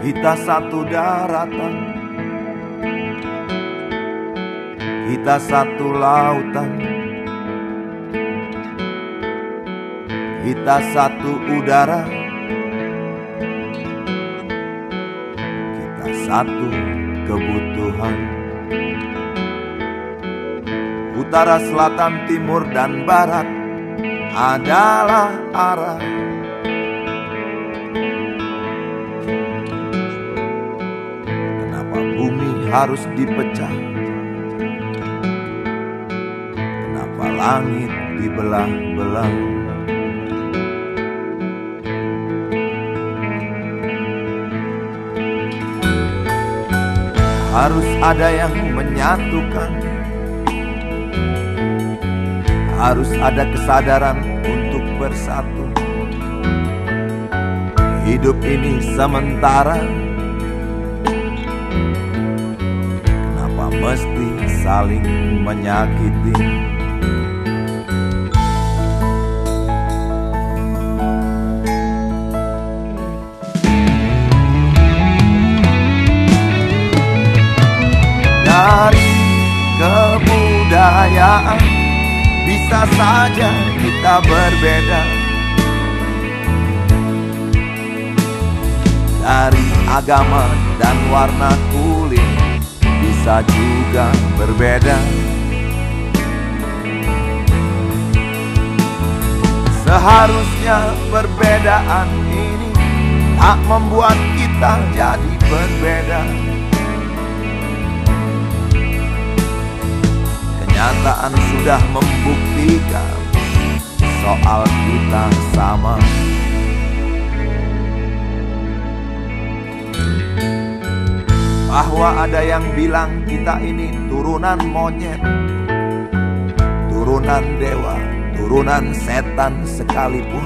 Kita satu daratan, kita satu lautan, kita satu udara, kita satu kebutuhan. Utara, selatan, timur, dan barat adalah arah. Kenapa bumi harus dipecah? Kenapa langit dibelah-belah? Harus ada yang menyatukan, harus ada kesadaran untuk bersatu. Hidup ini sementara, kenapa mesti saling menyakiti? Dari kebudayaan bisa saja kita berbeda. Dari agama dan warna kulit bisa juga berbeda. Seharusnya perbedaan ini tak membuat kita jadi berbeda. Kenyataan sudah membuktikan soal kita sama. Bahwa ada yang bilang kita ini turunan monyet, turunan dewa, turunan setan sekalipun,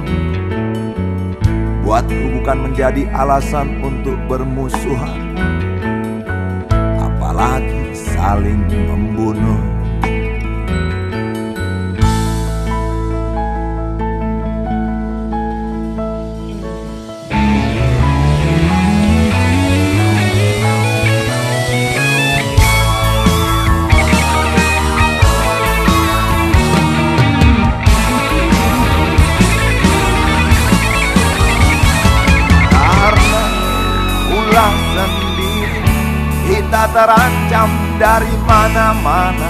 buatku bukan menjadi alasan untuk bermusuhan, apalagi saling membunuh. Sendiri kita terancam dari mana-mana,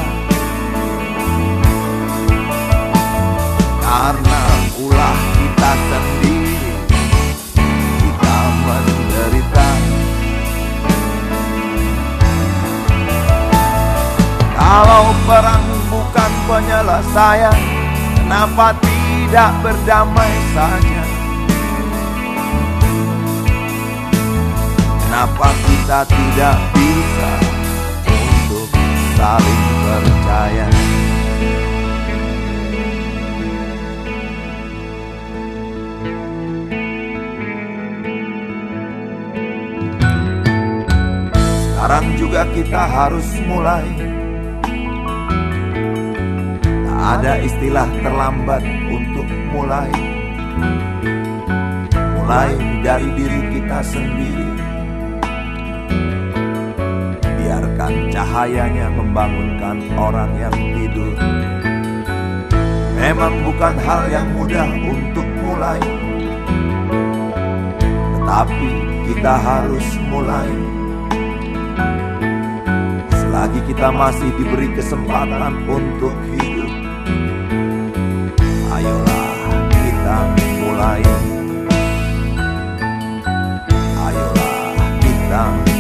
karena ulah kita sendiri kita menderita. Kalau perang bukan penyelesaian, kenapa tidak berdamai saja? Kenapa kita tidak bisa untuk saling percaya? Sekarang juga kita harus mulai. Tak ada istilah terlambat untuk mulai. Mulai dari diri kita sendiri. Biarkan cahayanya membangunkan orang yang tidur. Memang bukan hal yang mudah untuk mulai, tetapi kita harus mulai. Selagi kita masih diberi kesempatan untuk hidup, ayolah kita mulai. Ayolah kita